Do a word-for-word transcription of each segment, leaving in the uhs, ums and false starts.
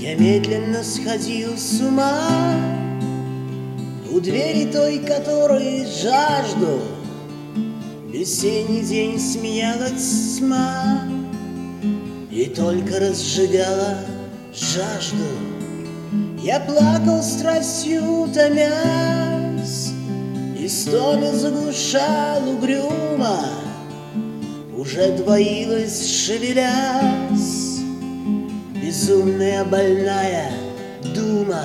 Я медленно сходил с ума у двери той, которой жажду. Весенний день смеялась тьма и только разжигала жажду. Я плакал страстью томясь, и стоны заглушал угрюмо. Уже двоилась, шевелясь, безумная больная дума.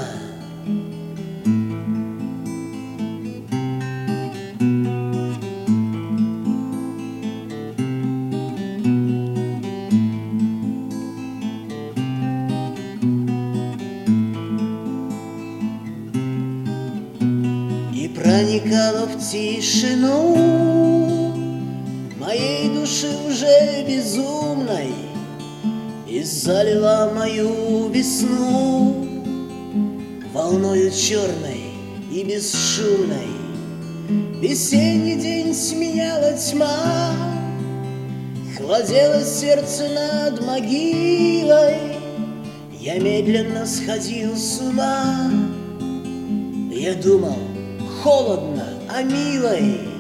И проникала в тишину моей души уже безумной, и залила мою весну волною черной и бесшумной. Весенний день сменяла тьма, холодело сердце над могилой. Я медленно сходил с ума. Я думал холодно о милой.